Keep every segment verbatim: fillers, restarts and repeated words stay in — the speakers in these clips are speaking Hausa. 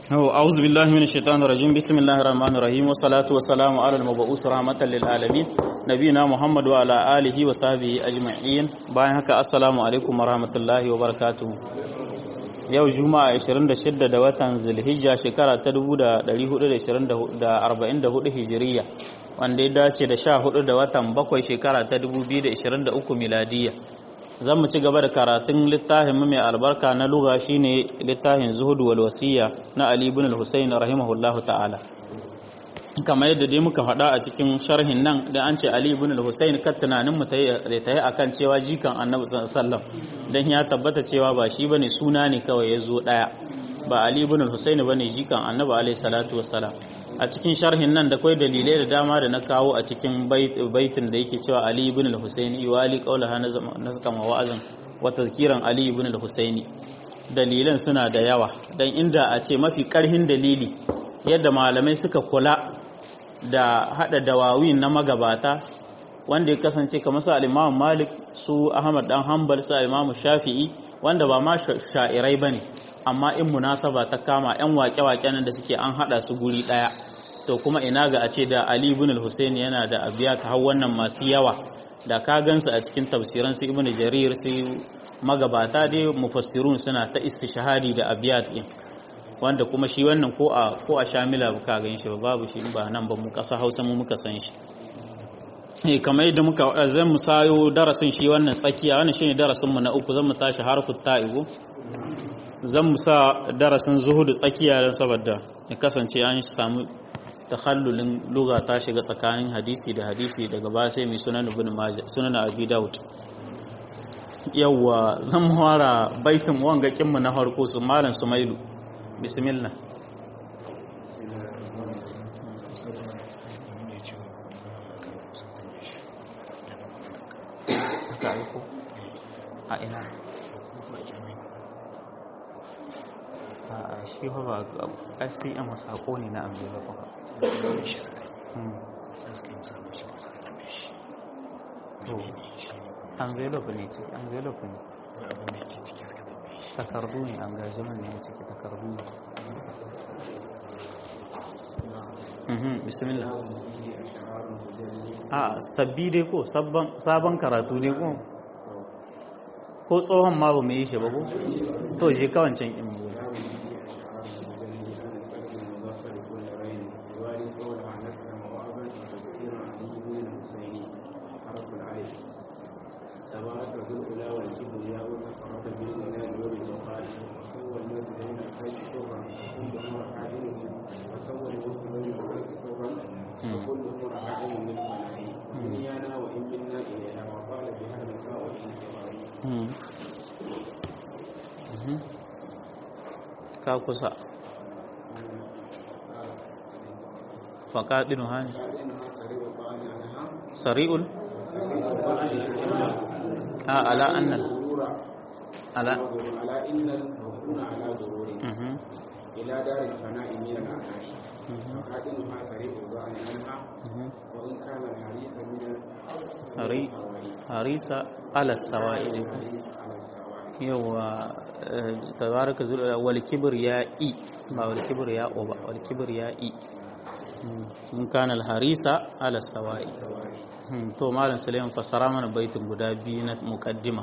أعوذ بالله من الشيطان الرجيم بسم الله الرحمن الرحيم والصلاة والسلام على المبعوث رحمة للعالمين نبينا محمد وعلى آله وصحبه أجمعين bayan haka assalamu alaikum warahmatullahi wabarakatuh yau juma'a ashirin da shida da watan zulhijja shekara ta dubu da ɗari hudu da arba'in da hudu hijiriya wanda ya dace da sha hudu da watan bakwai shekara ta dubu biyu da ashirin da uku miladiyya zan mu ci gaba da karatun littafin mu mai albarka na lugha shine littafin zuhud wal wasiya na Ali ibn al-Husayn rahimahullahu ta'ala kamar yadda dai muka faɗa a cikin sharhin nan da an ce Ali ibn al-Husayn kan tunanin mu tayi tayi akan cewa jikan Annabi sallallahu alaihi wasallam dan ya tabbata cewa ba shi bane suna ne kawai yazo daya ba Ali ibn al-Husayn bane jikan Annabi alaihi salatu wassalam a cikin sharhin nan da kai dalilai da dama da na kawo a cikin baitin da yake cewa Ali ibn al-Husayn iwali qaulaha nazqan wa wa'azan wa tazkiran Ali ibn al-Husayn dalilan suna da yawa dan inda a ce mafi karhin dalili yadda malamai suka kula da hada dawawin na magabata wanda ya kasance kamar su al-Imam Malik su Ahmad dan Hanbal su al-Imam Shafi'i wanda ba ma sha'irai bane amma in munasaba ta kama yan wake-wake nan da suke an hada su guri daya to kuma ina ga a ce da Ali ibn al-Husayn yana da abiyat har wannan masu yawa da ka gansu a cikin tafsiran su Ibn Jarir su magabata dai mufassirun suna ta istishhadi da abiyat din wanda kuma shi wannan ko a ko a Shamila ba ka gan shi babu shi ba nan ba mu kasa Hausa mu muka san shi eh kamar yadda muka zan mu sayo darasin shi wannan tsakiya wannan shine darasin mu na uku zan mu tashi harfu ta'ibu zan mu sa darasin zuhudu tsakiya don saboda ya kasance an samu takhallulin lugha ta shiga tsakanin hadisi da hadisi daga ba sai mai sunan ibn majah sunan abi daud yawa zan fara baitin wanga kinmu na farko su malam sumailu bismillah a ina a shi ba S T M sako ne na amjela ba envelope ne ciki envelope ne takardu ne engagement ne ciki takardu ne bismillah a sabbi dai ko sabon karatu dai ko ko tsohon ma ba mu yi shi ba ko to je kawancin in ka kusa faƙaɗinu hannu sari'ul a ala annal ala ila daril fana'i min al-a'da'i faƙaɗinu ha sari'ul za'ani anha wa in kana harisa min sari harisa ala sawa'id yawa tabaraka zul wal kibr ya i ba wal kibr ya o ba wal kibr ya i mun kana al harisa ala sawai to malam sulaiman fasara mana baitin guda biyu na muqaddima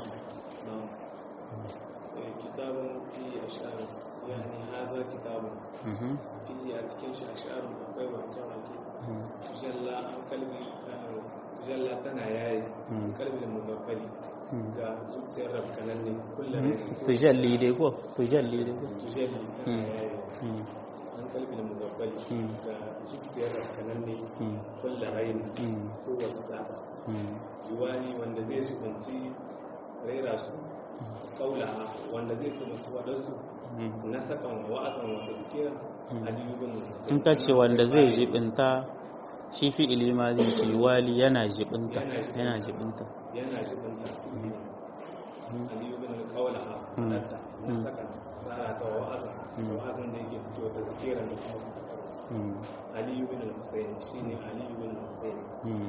kitabun fi ash'ar yani hadha kitabun fi a cikin shi ash'ar akwai wata wake jalla an kalbi jalla tana yayi kalbin mudaffali ga zuciyar rafkanan ne kullum tujalli dai ko tujalli dai ko tujalli an kalbi da mugabbali ga zuciyar rafkanan ne kullum raini ko wasu tsasa yiwani wanda zai shukanci raira su kaula wanda zai tsammaci waɗansu na sakan wa'asan wanda suke aliyubin in ka ce wanda zai jibinta shi fi ilima zai ce wali yana jibinta yana jibinta yana jibinta aliyubin kaula halatta na sakan tsara ta wa'azan wa'azan da yake ciki wata zikira da kuma aliyubin al-husayn shine aliyubin al-husayn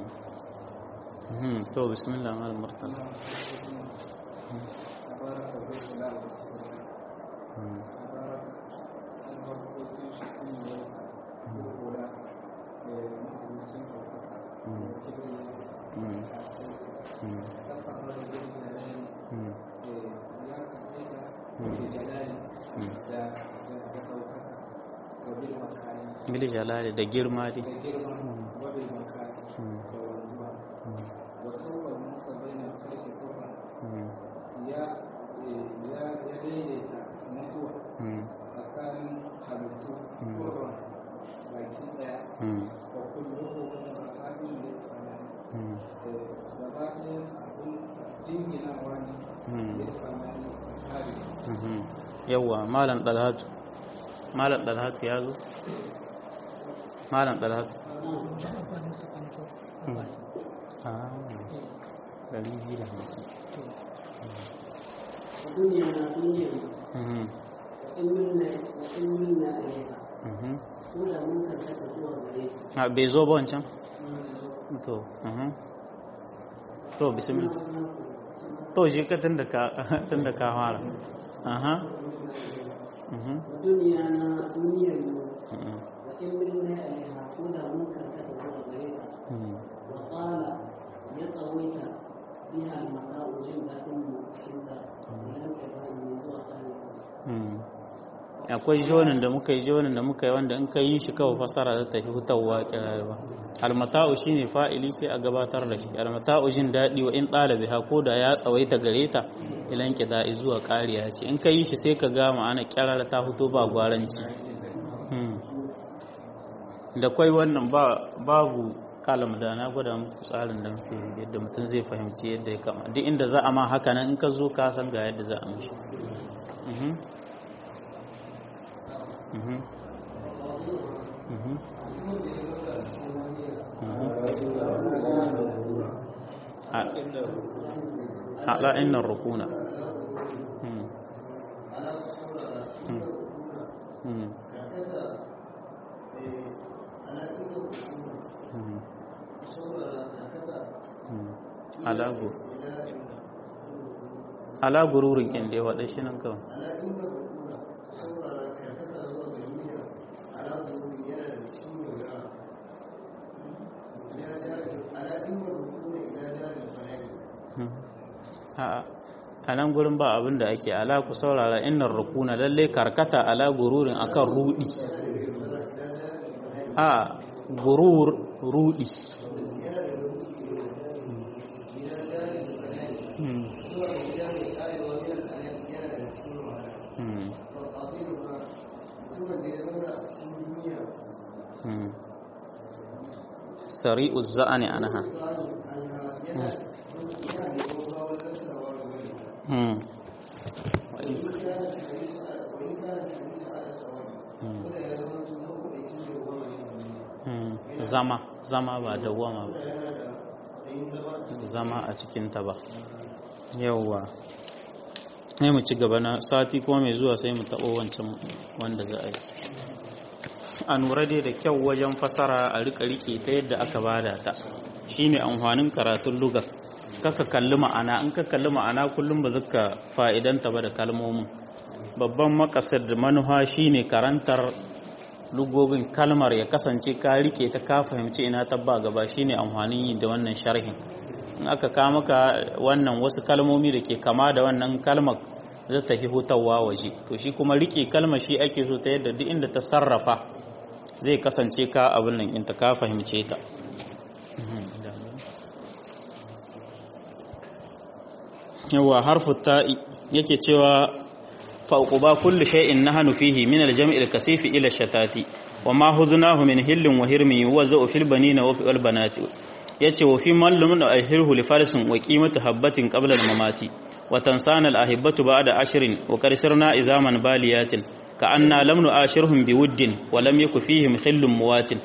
to bismillah mal murtala bil jalali da girma dai da girma wa bil makani da wanzuwa wa sawwa muka bayyana kalki kuma ya ya ya daidaita mutuwa tsakanin halittu kurban baki daya wa kulluhu mutakabbil lil fanani gaba ɗaya abin jinginawa ne lil fanani kare yawa malam dalhatu malam dalhatu ya zo malam dalhatu ah dari biyu da hamsin duniya na duniya in minna in minna alaiha ko da mun karkata zuwa gare a bai zo ba wancan to to bismillah to shi ka tunda ka tunda ka fara aha duniya na duniyar mu wa in minna alaiha ko da mun karkata zuwa gare ta wa qala ya tsawaita biha al-mata'u jin dadin mu cikin da idan ka ba ni zuwa kare akwai jonin da muka yi jonin da muka yi wanda in ka yi shi kawai fasara za ta fi hutawa kirarwa almata'u shine fa'ili sai a gabatar da shi almata'u jin daɗi wa in ɗalibi ha ko da ya tsawaita gare ta ilan ki da'i zuwa ƙariya ce in ka yi shi sai ka ga ma'ana kirar ta fito ba gwaranci da kwai wannan babu kalam da na gwada muku tsarin da muke yadda mutum zai fahimci yadda ya kama duk inda za a ma haka nan in ka zo ka san ga yadda za a mishi Mhm. Mhm. ala inna rukuna ala gururin kin da ya waɗa shi nan kawai a nan gurin ba abin da ake ala ku saurara innar rukuna lalle karkata ala gururin akan rudi a gurur rudi sari'u za'ani anha zama zama ba dawama ba zama a cikinta ba yawwa sai mu ci gaba na sati kuma mai zuwa sai mu taɓo wancan wanda za a yi a nura dai da kyau wajen fasara a rika rike ta yadda aka bada ta shine amfanin karatun lugar kaka kalli ma'ana in ka kalli ma'ana kullum ba zaka fa'idanta ba da kalmomin babban makasar da manufa shine karantar lugogin kalmar ya kasance ka rike ta ka fahimci ina tabba gaba shine amfanin yi da wannan sharhin in aka ka maka wannan wasu kalmomi da ke kama da wannan kalmar za ta hutawa waje to shi kuma rike kalmar shi ake so ta yadda duk inda ta sarrafa zai kasance ka abin nan in ta ka fahimce ta yawa harfu ta'i yake cewa fauquba kullu shay'in nahnu fihi min al-jam'i al-kasif ila shatati wa ma huznahu min hillin wa hirmi yuwazzu fil banina wa fil banati yace wa fi mallamun ahirhu li farisin wa qimatu habatin qabla al-mamati wa tansana al-ahibatu ba'da ashrin wa karsirna izaman baliyatin ka anna lam nu'ashirhum biwuddin wa lam yakun fihim khillun muwatin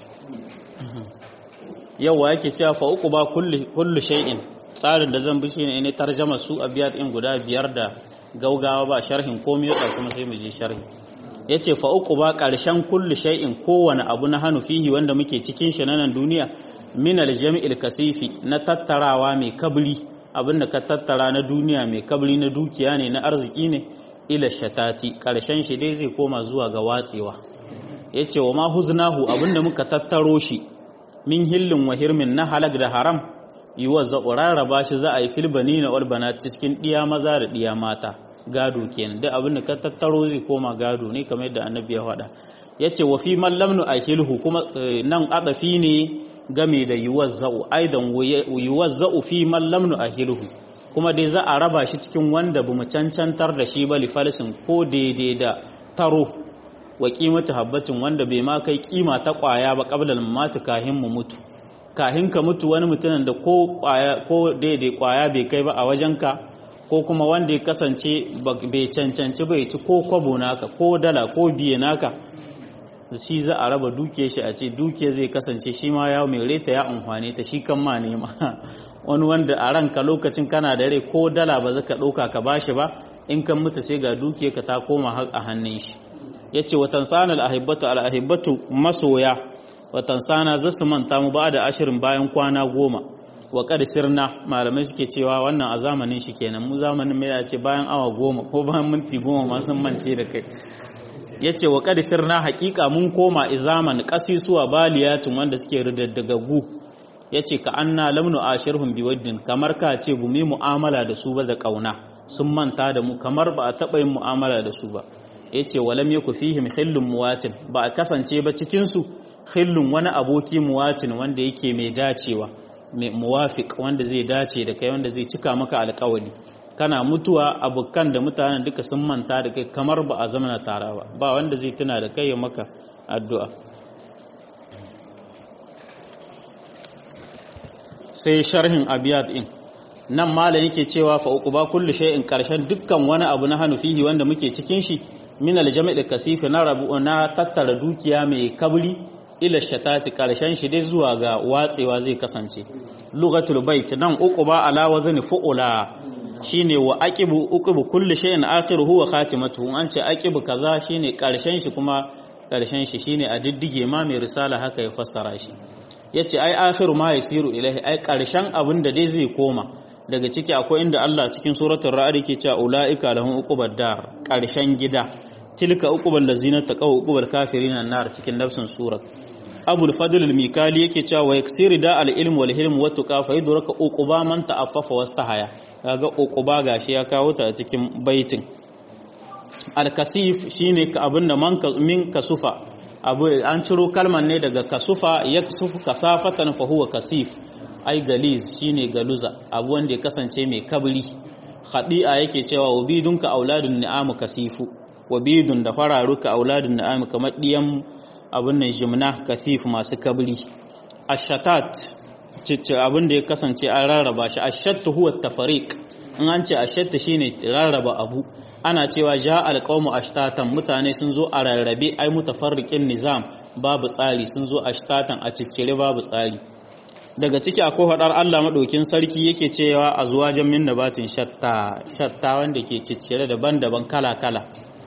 yawa yake cewa fauquba kullu kullu shay'in tsarin da zan bi shine ne tarjama su abiyat in guda biyar da gaugawa ba sharhin komai da kuma sai mu je sharhi yace fa uku ba karshen kullu shay'in kowane abu na hanu fihi wanda muke cikin shi nan duniya min aljami'il kasifi na tattarawa mai kabri abinda ka tattara na duniya mai kabri na dukiya ne na arziki ne ila shatati karshen shi dai zai koma zuwa ga watsewa yace wa ma huznahu abinda muka tattaro shi min hillin wa hirmin na halak da haram yiwa za rarraba shi za a yi filbani na walbana cikin ɗiya maza da ɗiya mata gado kenan duk abin da ka tattaro zai koma gado ne kamar yadda annabi ya faɗa yace wa fi man lam nu'ahilhu kuma nan adafi ne game da yuwazza'u aidan yuwazza'u fi man lam nu'ahilhu kuma dai za a raba shi cikin wanda bamu cancantar da shi ba li falisin ko daidai da taro wa qimatu habbatin wanda bai ma kai kima ta kwaya ba qablal mamatu kahin mu mutu kahin ka mutu wani mutumin da ko kwaya ko daidai kwaya bai kai ba a wajenka ko kuma wanda ya kasance bai cancanci bai ci ko kwabo naka ko dala ko biye naka shi za a raba duke shi a ce duke zai kasance shi ma ya mai reta ya amfani ta shi kan ma nema wani wanda a ranka lokacin kana da rai ko dala ba zaka ɗauka ka bashi ba in kan mutu sai ga duke ka ta koma har a hannun shi yace watan sana al-ahibbatu al-ahibbatu masoya watan sana zasu manta mu ba da ashirin bayan kwana goma wa qad sirna malamai suke cewa wannan a zamanin shi kenan mu zamanin mai ya ce bayan awa goma ko bayan minti goma ma sun mance da kai yace wa qad sirna haqiqa mun koma izaman qasisuwa baliyatun wanda suke ridaddagagu yace ka anna lamnu ashirhum biwaddin kamar ka ce bu mu mu'amala da su ba da kauna sun manta da mu kamar ba a taba yin mu'amala da su ba yace walam yaku fihim khillun muwatin ba a kasance ba cikin su khillun wani aboki muwatin wanda yake mai dacewa mai muwafiq wanda zai dace da kai wanda zai cika maka alƙawari kana mutuwa abokan da mutanen duka sun manta da kai kamar ba a zamana tara ba ba wanda zai tuna da kai ya maka addu'a sai sharhin abiyat din nan malam yake cewa fa uquba kullu shay'in karshen dukkan wani abu na hanu fihi wanda muke cikin shi min aljami'il kasif na rabu na tattara dukiya mai kabri ila shatati karshen shi dai zuwa ga watsewa zai kasance lughatul bait nan uquba ala wazni fuula shine wa aqibu uqibu kulli shay'in akhiruhu wa khatimatuhu an ce aqibu kaza shine karshen shi kuma karshen shi shine a diddige ma mai risala haka ya fassara shi yace ai akhiru ma yasiru ilahi ai karshen abin da dai zai koma daga ciki akwai inda Allah cikin suratul ra'd yake cewa ulaika lahum uqubad dar karshen gida tilka uqubal ladzina taqaw uqubal kafirin annar cikin nafsin surat abul fadl al-mikali yake cewa wa yaksiri da al-ilm wal hilm wa tuqa fa yudraka uquba man ta'affafa wastahaya kaga uquba gashi ya kawo ta a cikin baitin al-kasif shine ka abinda man min kasufa abu an ciro kalman ne daga kasufa yaksufu kasafatan fa huwa kasif ai galiz shine galuza abu wanda ya kasance mai kabri khadi'a yake cewa wabidunka auladun ni'am kasifu wabidun da fararuka auladun ni'am kamar diyan abun nan jimna kasif masu kabri ashatat cicce abin da ya kasance an rarraba shi ashattu huwa tafariq in an ce ashatta shine rarraba abu ana cewa ja alqawmu ashtatan mutane sun zo a rarrabe ai mutafarriqin nizam babu tsari sun zo ashtatan a ciccire babu tsari daga ciki akwai hadar Allah madaukin sarki yake cewa azwajan min nabatin shatta shatta wanda ke ciccire daban-daban kala-kala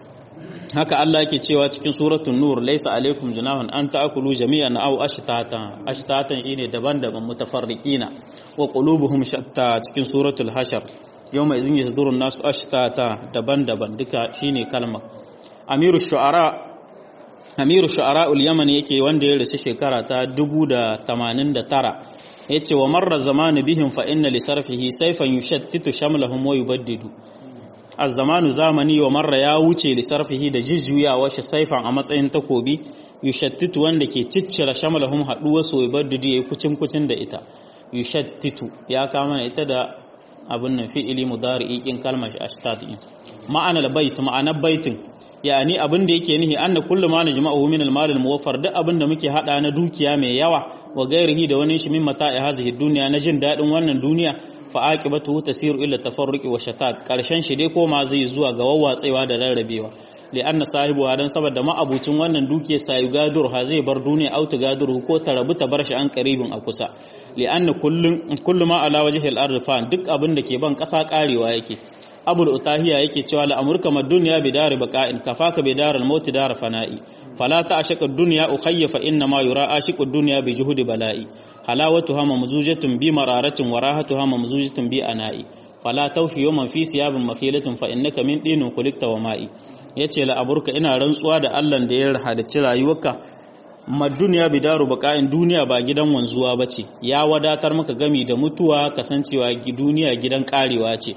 haka Allah yake cewa cikin suratul nur laysa alaikum junahun an ta'kulu jami'an aw ashtatan ashtatan shine daban-daban mutafarriqina wa qulubuhum shatta cikin suratul hashar yawma izin yasdurun nasu ashtata daban-daban duka shine kalma amiru shu'ara amiru shu'ara ul-yaman yake wanda ya rasu shekara ta dubu da tamanin da tara yace wa marra zamanu bihim fa inna li sarfihi sayfan yushattitu shamlahum wa yubaddidu az-zamanu zamani wa marra ya wuce li sarfihi da jijjuyawa shi saifan a matsayin takobi yushattitu wanda ke ciccira shamlahum haduwa so yubaddidu yayi kucin kucin da ita yushattitu ya kama ita da abun nan fi'ili mudari'i kin kalmar ashtat ma'anar bait ma'anar baitin yani abin da yake nihi anna kullu ma najma'uhu min al-mal al-muwaffar duk abin da muke hada na dukiya mai yawa wa gairihi da wani shi min mata'i hazihi dunya na jin dadin wannan duniya fa aqibatu tasiru ila tafarruqi wa shatat karshen shi dai koma zai zuwa ga wawwatsewa da rarrabewa li anna sahibu hadan saboda ma'abucin wannan dukiya sai gadur ha zai bar duniya auta gadur ko tarabu ta bar shi an qaribin a kusa li anna kullun kullu ma ala wajhi al-ard fa duk abin da ke ban kasa karewa yake abul utahiya yake cewa la amurka mad dunya bidar baqa'in kafaka bidar al maut dar fana'i fala ta'ashqa ad dunya ukhayya fa inna ma yura ashiqu ad dunya bi juhudi bala'i halawatuha mamzujatun bi mararatin wa rahatuha mamzujatun bi ana'i fala tawfi yawman fi siyabin makhilatun fa innaka min dinin khuliqta wa ma'i yace la amurka ina rantsuwa da Allah da ya halicci rayuwarka mad dunya bidaru baqa'in duniya ba gidan wanzuwa bace ya wadatar maka gami da mutuwa kasancewa duniya gidan karewa ce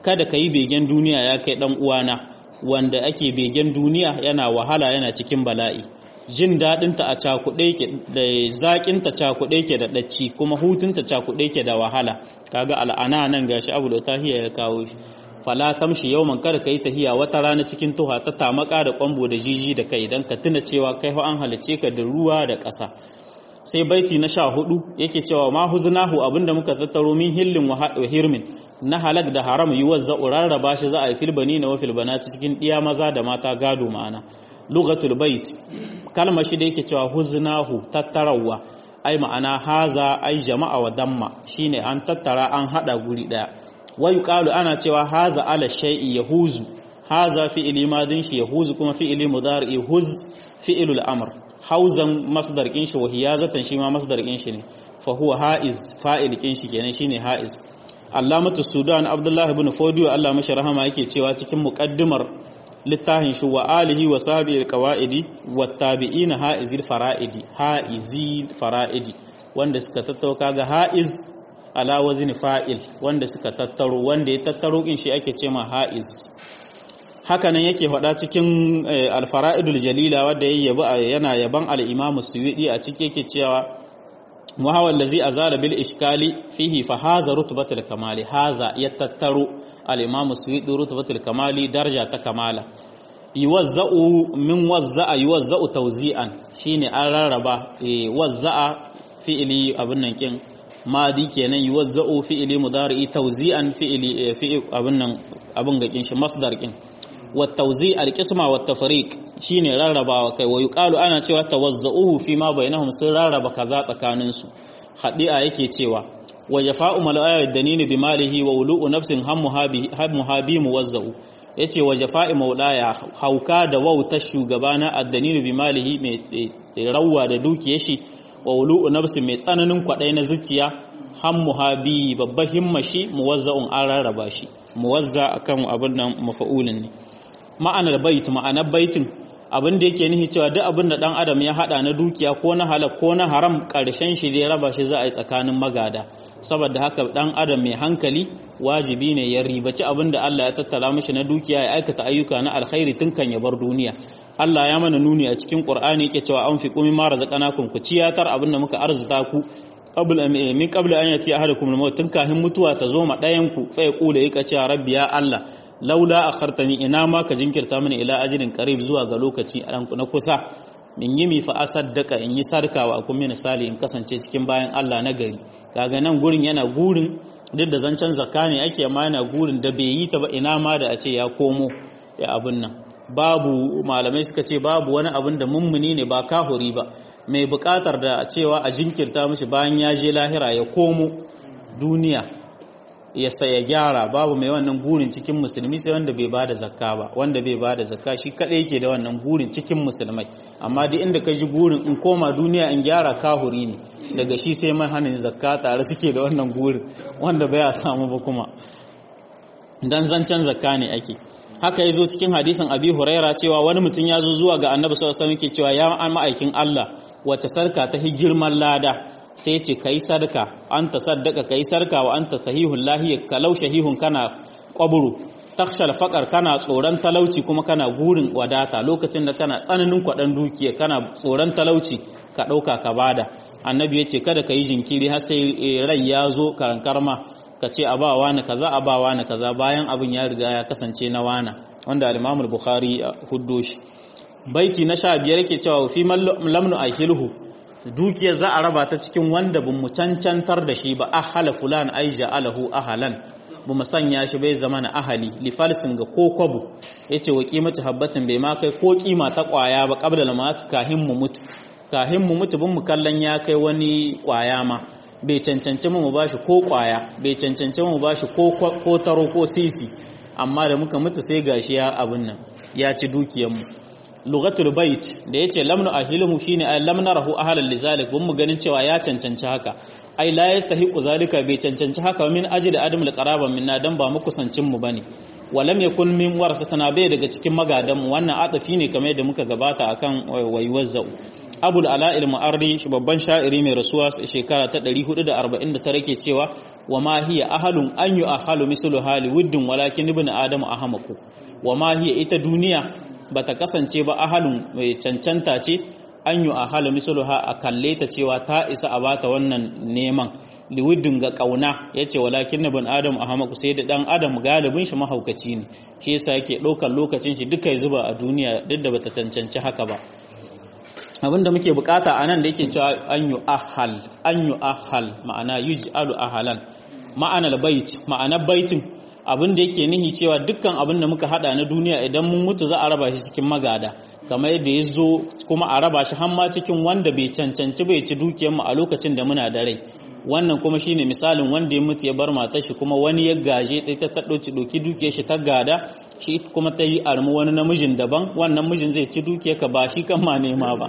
kada kai begen duniya ya kai dan uwana wanda ake begen duniya yana wahala yana cikin bala'i jin daɗinta a cakuɗe ke da zaƙinta cakuɗe ke da ɗacci kuma hutunta cakuɗe ke da wahala kaga al'ana nan gashi abu da tahiya ya kawo shi fala tamshi yawman kada kai tahiya wata rana cikin tuha ta tamaka da kwambo da jiji da kai dan ka tuna cewa kai fa an halice ka da ruwa da ƙasa sai baiti na sha hudu yake cewa ma huznahu abinda muka tattaro min hillin wa hirmin na halak da haram yuwazza rarraba shi za a yi filbani na wa filbanati cikin diya maza da mata gado ma'ana lughatul bait kalmar shi da yake cewa huznahu tattarawa ai ma'ana haza ai jama'a wa damma shine an tattara an hada guri daya wai qalu ana cewa haza ala shay'i yahuzu haza fi'ili madin shi yahuzu kuma fi'ili mudari huz fi'ilul amr hauzan masdar kin shi wa hiyazatan shi ma masdar kin shi ne fa huwa haiz fa'il kin shi kenan shine haiz allamatu sudan abdullah ibn fodiyo Allah mashi rahama yake cewa cikin muqaddimar littafin shi wa alihi wa sahbihi alqawaidi wattabi'ina haizil fara'idi haizil fara'idi wanda suka tattaro kaga haiz ala wazni fa'il wanda suka tattaro wanda ya tattaro kin shi ake cewa haiz hakanan yake faɗa cikin alfara'idul jalila wanda yana yaban al-imam suyudi a cike yake cewa muhawal ladzi azala bil iskali fihi fa haza rutbatul kamali haza ya tattaro al-imam suyudi rutbatul kamali daraja ta kamala yuwazza'u min wazza'a yuwazza'u tawzi'an shine an rarraba wazza'a fi'ili abun nan kin madi kenan yuwazza'u fi'ili mudari tawzi'an fi'ili fi'il abun nan abun ga kin shi masdar kin والتوزيع القسمة والتفريق shine rarrabawa kai wa yuqalu ana cewa tawazza'uhu fi ma bainahum sun rarraba kaza tsakanin su hadi'a yake cewa wa jafa'u mala'aya danini bi malihi wa ulu'u nafsin hammuhabi hammuhabi muwazza'u yace wa jafa'i maulaya hauka da wauta shugabana ad-danini bi malihi mai rawwa da dukiyar shi wa ulu'u nafsin mai tsananin kwadai na zuciya hammuhabi babba himmashi muwazza'un an rarraba shi muwazza akan abin nan mafa'ulin ne ma'anar bait ma'anar baitin abin da yake nihi cewa duk abin da dan adam ya hada na dukiya ko na halal ko na haram karshen shi zai raba shi za a yi tsakanin magada saboda haka dan adam mai hankali wajibi ne ya ribaci abin da Allah ya tattara mishi na dukiya ya aikata ayyuka na alkhairi tun kan ya bar duniya Allah ya mana nuni a cikin Qur'ani yake cewa anfiqu mimma razaqnakum ku ciyatar abin da muka arzuta ku qabla min qabla an yati ahadukum al-maut tun kahin mutuwa ta zo ma dayan ku fa ya kula yake cewa rabbi ya Allah laula akhartani ina ma ka jinkirta mini ila ajrin qarib zuwa ga lokaci na kusa min yimi fa asaddaka in yi sarkawa akun min sali in kasance cikin bayan Allah na gari kaga nan gurin yana gurin duk da zancen zakka ne ake ma yana gurin da bai yi ta ba ina ma da a ce ya komo ya abun nan babu malamai suka ce babu wani abun da mummuni ne ba kahuri ba mai bukatar da cewa a jinkirta mishi bayan ya je lahira ya komo duniya ya saya gyara babu mai wannan gurin cikin musulmi sai wanda bai bada zakka ba wanda bai bada zakka shi kadai yake da wannan gurin cikin musulmai amma duk inda ka ji gurin in koma duniya in gyara kahuri ne daga shi sai mai hanin zakka tare suke da wannan gurin wanda bai samu ba kuma dan zancen zakka ne ake haka yazo cikin hadisin Abi Huraira cewa wani mutum ya zo zuwa ga Annabi sallallahu alaihi wasallam yake cewa ya an ma'aikin Allah wace sarka ta girman lada sai ce kai sadaka anta saddaka kai sarka wa anta sahihul lahi kalau shahihun kana qabru takhshal faqar kana tsoron talauci kuma kana gurin wadata lokacin da kana tsananin kwadan dukiya kana tsoron talauci ka dauka ka bada annabi yace kada kai jinkiri har sai rai ya zo karankarma ka ce abawa na kaza abawa na kaza bayan abin ya riga ya kasance na wana wanda al-Imam al-Bukhari huddo shi baiti na sha biyar yake cewa fi lamnu ahilhu dukiyar za a raba ta cikin wanda bin mu cancantar da shi ba ahala fulan ai ja'alahu ahalan bu mu sanya shi bai zama na ahali li falsin ga ko kwabu yace wa qimatu habbatin bai ma kai ko kima ta kwaya ba qabla lamat kahin mu mutu kahin mu mutu bin mu kallon ya kai wani kwaya ma bai cancanci mu bashi ko kwaya bai cancanci mu bashi ko ko taro ko sisi amma da muka mutu sai gashi ya abun nan ya ci dukiyar mu lughatul bait da yace lamnu ahilmu shine ay lam narahu ahlan lizalik bun mu ganin cewa ya cancanci haka ai la yastahiqu zalika bai cancanci haka min ajli adam alqaraba minna dan ba mu kusancin mu bane walam yakun min warasatana bai daga cikin magadan mu wannan adafi ne kamar yadda muka gabata akan wayuwazzau abul ala al-mu'arri shi babban sha'iri mai rasuwa shekara ta ɗari hudu da arba'in da tara ke cewa wa ma hiya ahalun an yu ahalu mislu hali wuddin walakin ibn adamu ahamaku wa ma hiya ita duniya bata kasance ba ahalun mai cancanta ce an yu ahalu mislu ha a kalle ta cewa ta isa a bata wannan neman liwuddin ga kauna yace walakin ibn adamu ahamaku sai da dan adam galibin shi mahaukaci ne shi yasa yake ɗaukar lokacin shi duka ya zuba a duniya duk da bata cancanci haka ba abinda muke bukata anan da yake cewa an yu ahal an yu ahal ma'ana yuj'alu ahalan ma'anar bait ma'anar baitin abinda yake nihi cewa dukkan abinda muka hada na duniya idan mun mutu za a raba shi cikin magada kamar yadda ya zo kuma a raba shi har ma cikin wanda bai cancanci bai ci dukiyar mu a lokacin da muna da rai wannan kuma shine misalin wanda ya mutu ya bar matar shi kuma wani ya gaje dai ta dauki doki dukiyar shi ta gada shi kuma ta yi armu wani namijin daban wannan mijin zai ci dukiyar ka ba shi kan ma nema ba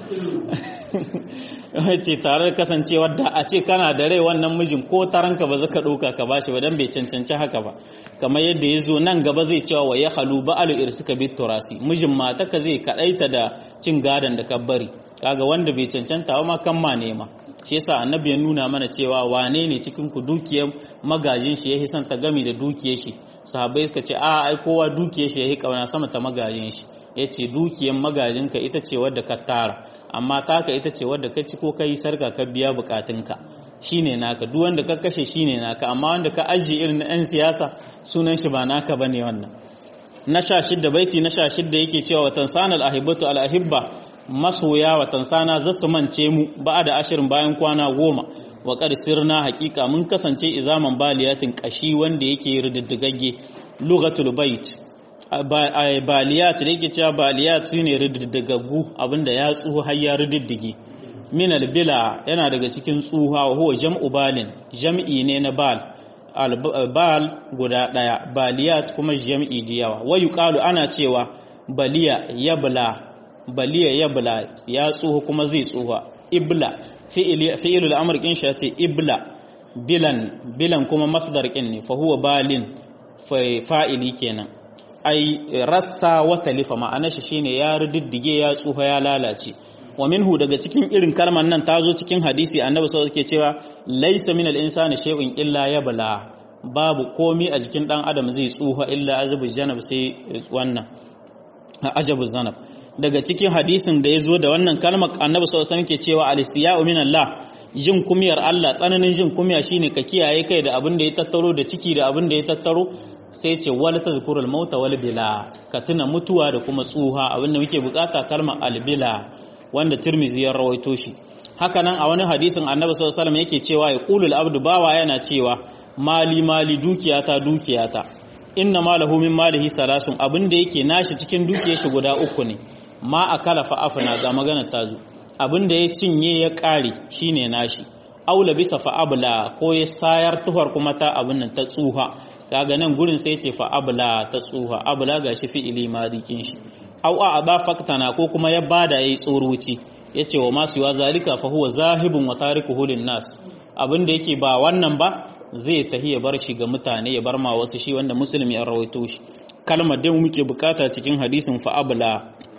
ce tare da kasancewar da a ce kana da rai wannan mijin ko taranka ba zaka dauka ka bashi ba dan bai cancanci haka ba kamar yadda ya zo nan gaba zai cewa wa ya halu ba'alu irsika bit turasi mijin mataka zai kadaita da cin gadan da ka bari kaga wanda bai cancanta ba ma kan ma nema shi yasa annabi ya nuna mana cewa wane ne cikin ku dukiyar magajin shi yayi son ta gami da dukiyar shi sahabbai suka ce a ai kowa dukiyar shi yayi kauna sama ta magajin shi yace dukiyar magajin ka ita ce wadda ka tara amma taka ita ce wadda ka ci ko kai sarka ka biya bukatunka shine naka duk wanda ka kashe shine naka amma wanda ka ajiye irin na yan siyasa sunan shi ba naka bane wannan na sha shidda baiti na sha shidda yake cewa tansanal ahibatu al ahibba masoya wa tansana zasu mance mu ba da ashirin bayan kwana goma wa qad sirna haqiqa mun kasance izaman baliyatin kashi wanda yake rididdigagge lughatul bait baliyat da yake cewa baliyat sune rididdigaggu abinda ya tsuhu har ya rididdige min albila yana daga cikin tsuha wa huwa jam'u balin jam'i ne na bal albal guda daya baliyat kuma jam'i diyawa wa yuqalu ana cewa baliya yabla baliya yabla ya tsuhu kuma zai tsuha ibla fi'il fi'ilul amr kin shi ce ibla bilan bilan kuma masdar kin ne fa huwa balin fa'ili kenan ai rassa wa talifa ma'ana shi shine ya riddige ya tsuha ya lalace wa minhu daga cikin irin kalman nan tazo cikin hadisi annabi sallallahu alaihi wasallam yake cewa laysa minal insani shay'un illa yabla babu komi a jikin dan adam zai tsuha illa azabu janab sai wannan ajabu zanab daga cikin hadisin da yazo da wannan kalmar annabi sallallahu alaihi wasallam yake cewa al-istiya'u minallah jin kumiyar Allah tsananin jin kumiya shine ka kiyaye kai da abin da ya tattaro da ciki da abin da ya tattaro sai ce wala tazkurul mauta wal bila ka tuna mutuwa da kuma tsuha abinda muke bukata kalmar albila wanda Tirmidhi ya rawaito shi haka nan a wani hadisin Annabi sallallahu alaihi wasallam yake cewa yaqulul abdu bawa yana cewa mali mali dukiyata dukiyata inna malahu min malihi salasun abinda yake nashi cikin dukiyar shi guda uku ne ma akala fa afna ga magana tazo abinda ya cinye ya kare shine nashi aula bisa fa abla ko ya sayar tuhar kuma ta abin nan ta tsuha kaga nan gurin sai ce fa abla ta tsuha abla gashi fi'ili madikin shi aw a adafaktana ko kuma ya bada yayi tsoruci yace wa masu wa zalika fa huwa zahibun wa tarikuhu lin nas abinda yake ba wannan ba zai tahi ya bar shi ga mutane ya bar ma wasu shi wanda musulmi ya rawaito shi kalmar da muke bukata cikin hadisin fa abla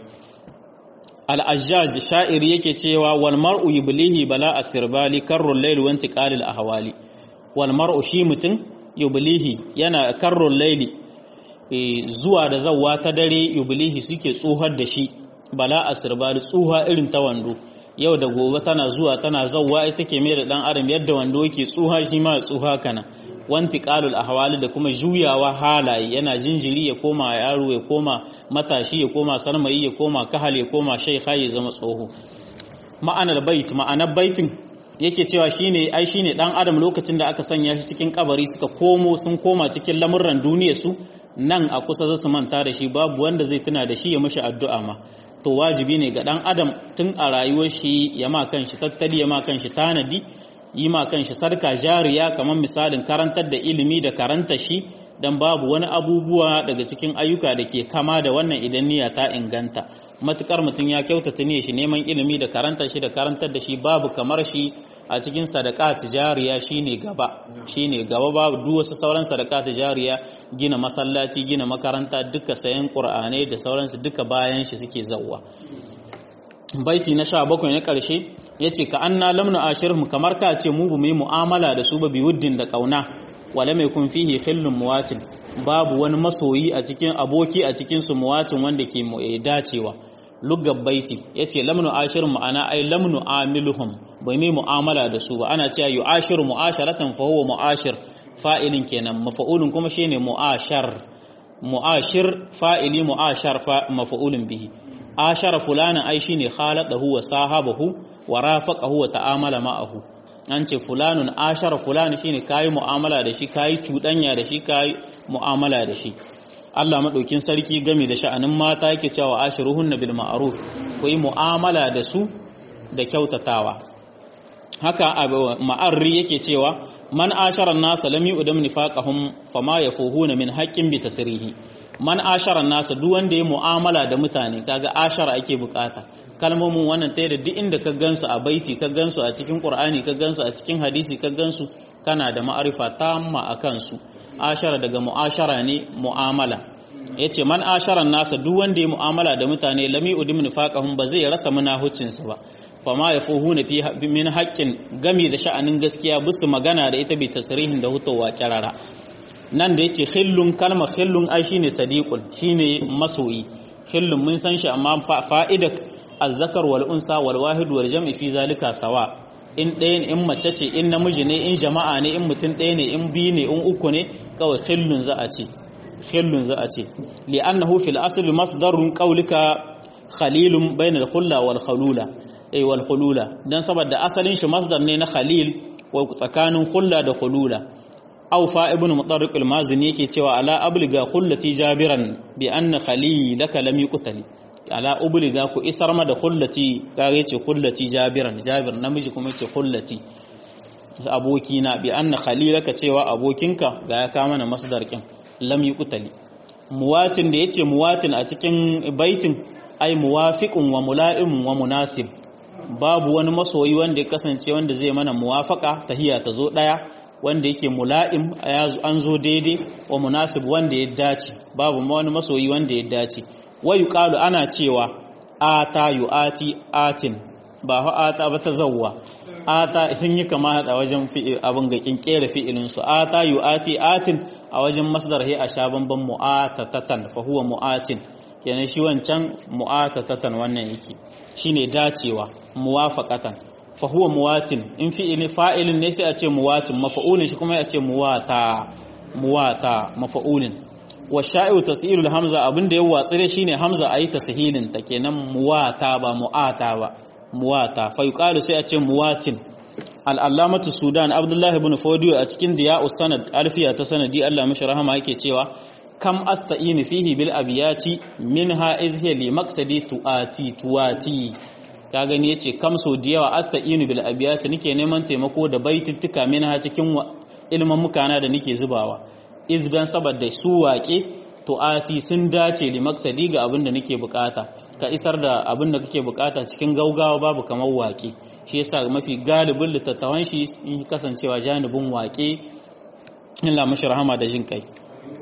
al-ajjaj sha'iri yake cewa wal mar'u yublihi bala asirbali karrul layl wa intiqalil ahwali wal mar'u shi mutun yublihi yana karrul layli zuwa da zawwa ta dare yublihi suke tsohar da shi bala asirbali tsuha irin ta wando yau da gobe tana zuwa tana zawwa ita take mai da dan adam yadda wando yake tsuha shi ma tsuha kana wantiqalul ahwali da kuma juyawa halaye yana jinjiri ya koma yaro ya koma matashi ya koma sarmayi ya koma kahal ya koma shaykha ya zama tsoho ma'anar bait ma'anar baitin yake cewa shine ai shine dan adam lokacin da aka sanya shi cikin kabari suka komo sun koma cikin lamurran duniyar su nan a kusa za su manta da shi babu wanda zai tuna da shi ya mishi addu'a ma to wajibi ne ga dan adam tun a rayuwar shi ya ma kanshi tattali ya ma kanshi tanadi yi ma kanshi sarka jariya kamar misalin karantar da ilimi da karanta shi dan babu wani abubuwa daga cikin ayyuka da ke kama da wannan idan niyya ta inganta matukar mutum ya kyautata ne shi neman ilimi da karanta shi da karantar da shi babu kamar shi a cikin sadaka tijariya shine gaba shine gaba babu duk wasu sauran sadaka tijariya gina masallaci gina makaranta duka sayan qur'anai da sauransu duka bayan shi suke zawwa baiti na sha bakwai na ƙarshe ya ce ka an na lamnu ashirhum kamar ka ce mu bu mu yi mu'amala da su ba bi wuddin da ƙauna wala mai kun fihi khillun muwatin babu wani masoyi a cikin aboki a cikin su muwatin wanda ke dacewa lugab baiti ya ce lamnu ashirhum ma'ana ai lamnu amiluhum bai mai mu'amala da su ba ana cewa yu'ashiru mu'asharatan fa huwa mu'ashir fa'ilin kenan mafa'ulun kuma shine mu'ashar mu'ashir fa'ili mu'ashar mafa'ulun bihi ashara fulana ai shine khaladahu wa sahabahu wa rafaqahu wa ta'amala ma'ahu an ce fulanun ashara fulani shine kai mu'amala da shi kai cudanya da shi kai mu'amala da shi Allah madaukin sarki game da sha'anin mata yake cewa ashiruhunna bil ma'ruf ku yi mu'amala da su da kyautatawa haka ma'arri yake cewa man ashara nasa lam yu'dam nifaqahum fama yafuhuna min haqqin bi tasrihi man ashara nasa duk wanda ya mu'amala da mutane kaga ashara ake bukata kalmomin wannan tayi da duk inda ka gansu a baiti ka gansu a cikin qur'ani ka gansu a cikin hadisi ka gansu kana da ma'arifa tamma akan su ashara daga mu'ashara ne mu'amala yace man ashara nasa duk wanda ya mu'amala da mutane lam yu'dim nifaqahum ba zai rasa munahuccin sa ba fama yafuhuna fi min haqqin gami da sha'anin gaskiya busu magana da ita bi tasrihin da hutowa kirara nan da yace khillun kalmar khillun ai shine sadiqul shine masoyi khillun mun san shi amma fa'ida azzakar wal unsa wal wahid wal jam'i fi zalika sawa in ɗaya in mace ce in namiji ne in jama'a ne in mutum ɗaya ne in biyu ne in uku ne kawai khillun za a ce khillun za a ce li'annahu fil asl masdarun qawlika khalilun bayna al khulla wal khalula ay wal khulula dan saboda asalin shi masdar ne na khalil wa tsakanin khulla da khulula awfa ibn mutarriq al-mazini yake cewa ala abliga khullati jabiran bi anna khalilaka lam yuqtali ala ubliga ku isar ma da khullati kage ce khullati jabiran jabir namiji kuma yace khullati abokina bi anna khalilaka cewa abokinka ga ya kama na masdar kin lam yuqtali muwatin da yace muwatin a cikin baitin ai muwafiqun wa mula'imun wa munasib babu wani masoyi wanda ya kasance wanda zai mana muwafaka tahiyya ta zo daya wanda yake mula'im an zo daidai wa munasib wanda ya dace babu wani masoyi wanda ya dace wa yuqalu ana cewa ata yuati atin ba fa ata ba ta zawwa ata sun yi kama hada wajen fi'il abin ga kinkere fi'ilin su ata yuati atin a wajen masdar hi a shaban ban mu'atatatan fa huwa mu'atin kenan shi wancan mu'atatatan wannan yake shine dacewa muwafaqatan fa huwa muwatin in fi'ili fa'ilin ne sai a ce muwatin mafa'ulin shi kuma ya ce muwata muwata mafa'ulin wa sha'i'u tas'ilul hamza abinda ya watsire shine hamza ayi tasihilin ta kenan muwata ba mu'ata ba muwata fa yuqalu sai a ce muwatin al-allamatu sudan abdullahi ibn fodiyo a cikin diya'us sanad alfiya ta sanadi Allah mishi rahama yake cewa kam asta'inu fihi bil abiyati minha izhiya li maqsadi tuati tuati ka gani yace kam so da yawa asta'inu bil abiyati nake neman taimako da baitittuka minha cikin ilmin mukana da nake zubawa izdan saboda su waƙe tuati sun dace li maqsadi ga abin da nake bukata ka isar da abin da kake bukata cikin gaugawa babu kamar waƙe shi yasa mafi galibin litattawan shi in kasancewa janibin waƙe illa mashi rahama da jin kai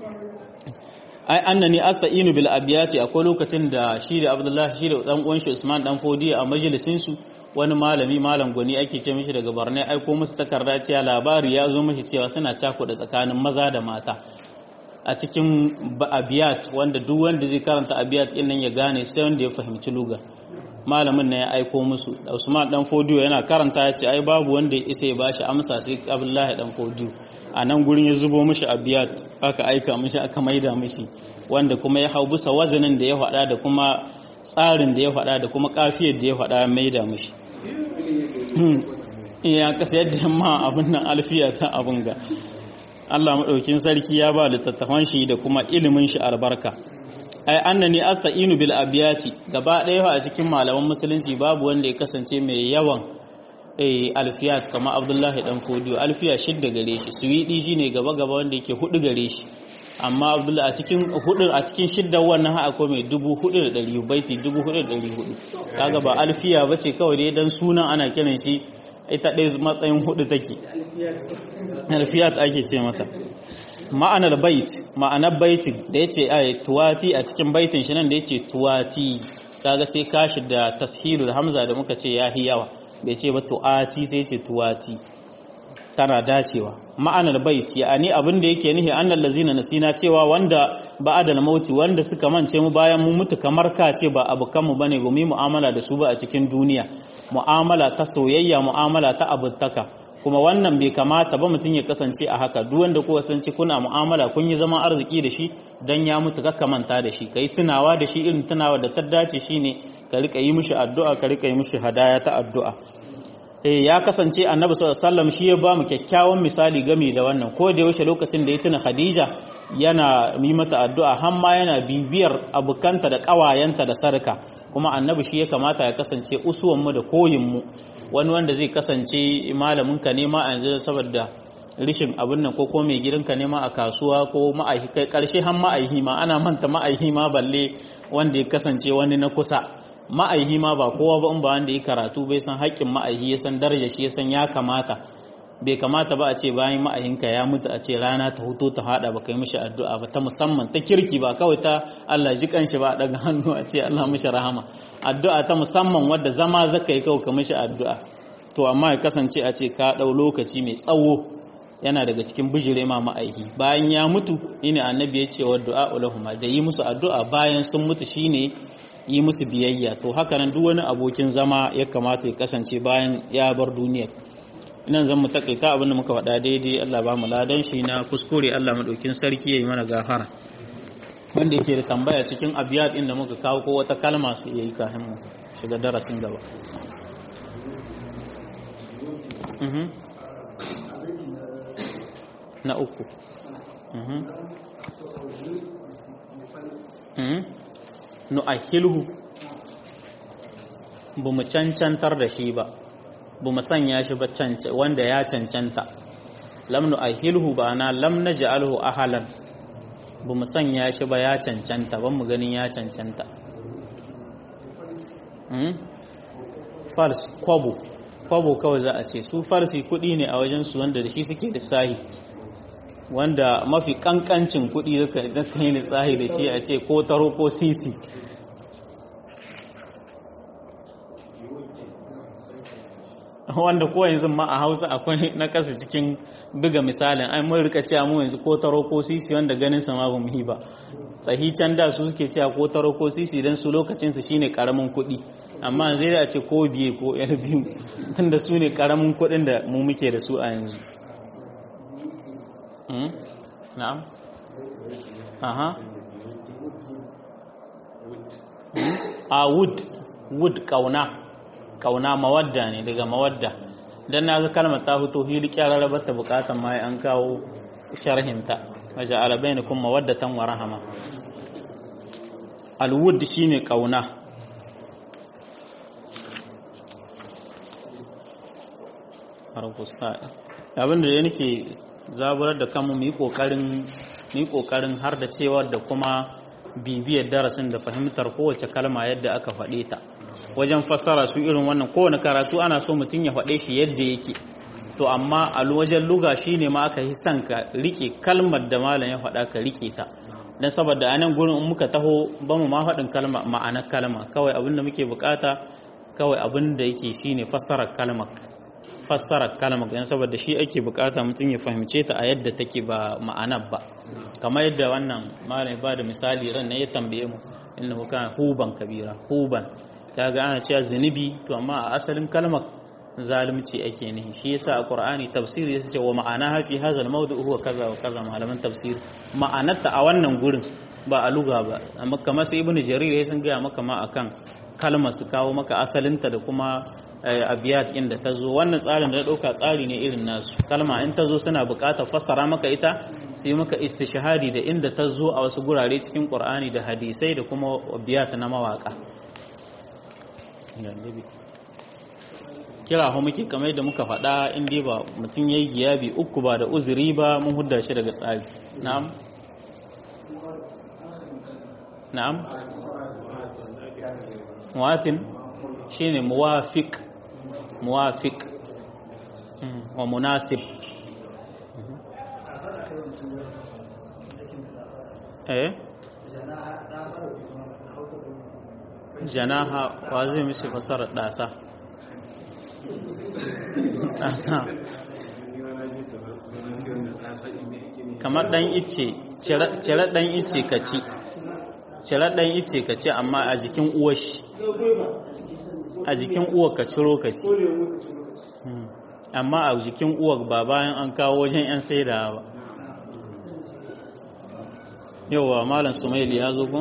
ai annani asta'inu bil abiyati akwai lokacin da shi da Abdullahi shi da dan uwan shi Usman dan Fodi a majalisin su wani malami malam goni ake ce mishi daga Barne aiko musu takarda cewa labari ya zo mishi cewa suna cakuɗa tsakanin maza da mata a cikin abiyat wanda duk wanda zai karanta abiyat din nan ya gane sai wanda ya fahimci luga malamin nan ya aiko musu Usman dan Fodi yana karanta ya ce ai babu wanda ya isa ya bashi amsa sai Abdullahi dan Fodi a nan gurin ya zubo mishi abiyat aka aika mishi aka maida mishi wanda kuma ya hau bisa wazanin da ya faɗa da kuma tsarin da ya faɗa da kuma kafiyar da ya faɗa maida mishi ya kasa yadda yamma abin nan alfiya ta abin ga Allah madaukin sarki ya ba littattafan shi da kuma ilimin shi albarka ai annani asta'inu bil abiyati gaba ɗaya a cikin malaman musulunci babu wanda ya kasance mai yawan eh alfiyat kama Abdullahi dan Fodiyo alfiya shidda gare shi suwidi shine gaba gaba wanda yake hudu gare shi amma Abdullah a cikin hudu a cikin shidda wannan ha akwai mai dubu hudu da ɗari baiti dubu hudu da ɗari hudu kaga ba alfiya bace kawai dai dan sunan ana kiran shi ita dai matsayin hudu take alfiyat ake ce mata ma'anar bait ma'anar baitin da yace ai tuwati a cikin baitin shi nan da yace tuwati kaga sai kashi da tashilul hamza da muka ce yahi yawa bai ce ba tuati sai ce tuwati tana dacewa ma'anar bait yani abin da yake nihi annal lazina nasina cewa wanda ba'adal mauti wanda suka mance mu bayan mu mutu kamar ka ce ba abukan mu bane ba mu yi mu'amala da su ba a cikin duniya mu'amala ta soyayya mu'amala ta abuttaka kuma wannan bai kamata ba mutum ya kasance a haka duk wanda kuka san ci kuna mu'amala kun yi zaman arziki da shi dan ya mutu ka manta da shi kai tunawa da shi irin tunawa da ta dace shine ka rika yi mishi addu'a ka rika yi mishi hadaya ta addu'a eh ya kasance annabi sallallahu alaihi wasallam shi ya ba mu kyakkyawan misali game da wannan ko da yaushe lokacin da ya tuna Khadija yana yi mata addu'a har ma yana bibiyar abukanta da kawayenta da sarka kuma annabi shi ya kamata ya kasance usuwan mu da koyin mu wani wanda zai kasance malamin ka ne ma a yanzu saboda rishin abin nan ko ko mai gidanka ne ma a kasuwa ko ma'aihi kai karshe har ma'aihi ma ana manta ma'aihi ma balle wanda ya kasance wani na kusa ma'aihi ma ba kowa ba in ba wanda ya karatu bai san haƙƙin ma'aihi ya san daraja shi ya san ya kamata bai kamata ba a ce bayan ma'aihinka ya mutu a ce rana ta hutu ta hada ba kai mishi addu'a ba ta musamman ta kirki ba kawai ta Allah ji kanshi ba daga hannu a ce Allah mishi rahama addu'a ta musamman wadda zama zaka yi kawai ka mishi addu'a to amma ya kasance a ce ka dau lokaci mai tsawo yana daga cikin bijire ma ma'aihi bayan ya mutu ina annabi ya ce wa du'a ulahuma da yi musu addu'a bayan sun mutu shine yi musu biyayya to haka nan duk wani abokin zama ya kamata ya kasance bayan ya bar duniya inan zan mu takaita abinda muka faɗa daidai Allah ba mu ladan shi na kuskure Allah madaukin sarki yayi mana gafara wanda yake da tambaya cikin abiyat inda muka kawo ko wata kalma su yayi kafin mu shiga darasin gaba mhm na uku mhm mhm nu'ahilhu bu mu cancantar da shi ba bu mu sanya shi ba wanda ya cancanta lam nu'ahilhu ba na lam naj'alhu ahalan bu mu sanya shi ba ya cancanta ban mu ganin ya cancanta hmm? fals kwabo kwabo kawai za a ce su farsi kudi ne a wajen su wanda da shi suke da sahi wanda mafi kankancin kudi zaka yi lissahi da shi a ce ko taro ko sisi wanda ko yanzu ma a Hausa akwai na kasa cikin buga misalin ai mun rika cewa mu yanzu ko taro ko sisi wanda ganin sa ma ba mu yi ba tsahi can da su suke cewa ko taro ko sisi dan su lokacin su shine karamin kuɗi amma zai da ce ko biye ko yar biyu tunda su ne karamin kuɗin da mu muke da su a yanzu hmm na'am aha a wood wood kauna kauna mawadda ne daga mawadda dan naga kalmar ta fito hili kyararraba ta bukatan mai an kawo sharhinta waja alabainakum mawaddatan wa rahama alwud shine kauna harkusa abinda da nake zaburar da kanmu mu yi kokarin mu yi kokarin har da cewa da kuma bibiyar darasin da fahimtar kowace kalma yadda aka faɗe ta wajen fassara su irin wannan kowane karatu ana so mutum ya faɗe shi yadda yake to amma a wajen luga shine ma aka yi son ka rike kalmar da malam ya faɗa ka rike ta dan saboda a nan gurin in muka taho ba mu ma faɗin kalma ma'anar kalma kawai abin da muke bukata kawai abin da yake shine fassarar kalmar fassarar kalmar dan saboda shi ake bukata mutum ya fahimce ta a yadda take ba ma'anar ba kamar yadda wannan malam ba da misali ran ne ya tambaye mu innahu kana huban kabira huban kaga ana cewa zunubi to amma a asalin kalmar zalunci ake nihi shi yasa a Qur'ani tafsiri yace wa ma'ana hafi hazal mawdu'u huwa kaza wa kaza malaman tafsir ma'anarta a wannan gurin ba a luga ba amma kamar sai ibnu jarir ya sun ga maka ma akan kalmar su kawo maka asalinta da kuma abiyat inda ta zo wannan tsarin da dauka tsari ne irin nasu kalma in ta zo suna buƙatar fassara maka ita sai maka istishhadi da inda ta zo a wasu gurare cikin Qur'ani da hadisai da kuma abiyat na mawaka kira ho muke kamar yadda muka faɗa in dai ba mutum yayi giyabi uku ba da uzuri ba mun hudda shi daga tsari na'am na'am muwatin shine muwafiq muwafiq wa munasib eh janaha wa zai mishi fasara dasa dasa kamar dan ice cire dan ice ka ci cire dan ice ka ci amma a jikin uwar shi a jikin uwar ka ciro ka ci amma a jikin uwar ba bayan an kawo wajen yan saida ba yawa malam Sumaili ya zo ko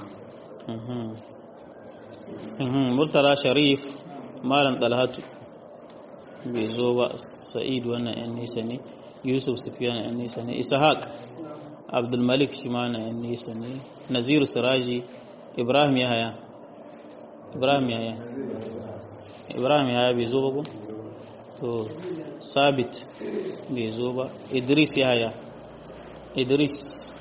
Murtala Sharif malam Dalhatu bai zo ba Sa'id wannan yan nisa ne Yusuf Sufyan yan nisa ne Ishaq Abdul Malik shi ma na yan nisa ne Naziru Siraji Ibrahim Yahaya Ibrahim Yahaya Ibrahim Yahaya bai zo ba ko to Sabit bai zo ba Idris Yahaya Idris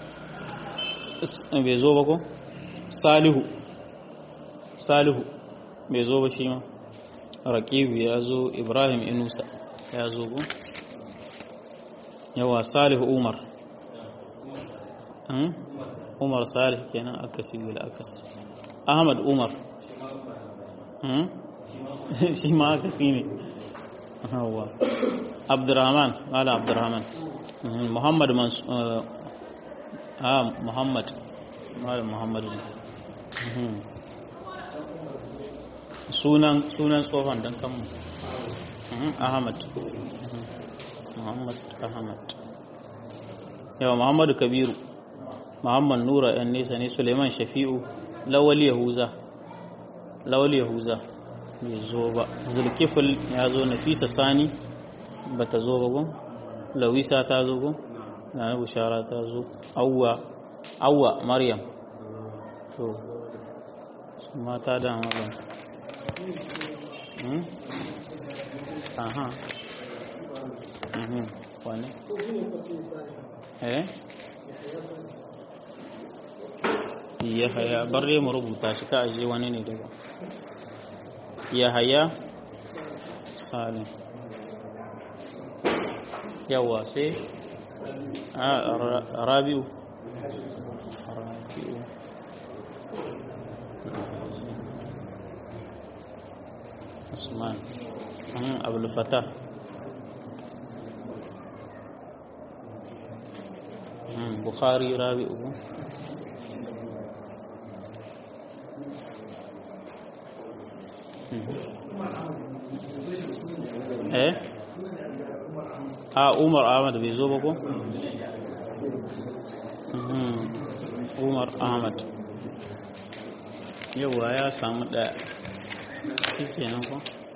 bai zo ba ko Salihu Salihu bai zo ba shi ma Raqibu ya zo Ibrahim Inusa ya zo ko yawa Salihu Umar hmm? Umar Salih kenan akasi bil akasi Ahmad Umar hmm? shi ma akasi ne yawa Abdurrahman Mala Abdurrahman hmm. Muhammad Mansur ah Muhammad Mala Muhammad hmm. sunan sunan tsohon dan kanmu hmm. Ahmad hmm. Muhammad Ahmad yawa Muhammadu Kabiru Muhammad Nura yan nesa ne Suleiman Shafi'u Lawal Yahuza Lawal Yahuza bai zo ba Zulkifil ya zo Nafisa Sani bata zo ba gun Lawisa ta zo gun na Bushara ta zo Awwa Awwa Maryam to mata da mata hmm aha mhm wane eh Yahaya barre mu rubuta shi ka aje wani ne daga Yahaya Salim yawa sai a Rabi'u Rabi'u Usman Abdul Fattah Bukhari Rabi'u eh a Umar Ahmad bai zo ba ko Umar Ahmad yawa ya samu daya shikenan ko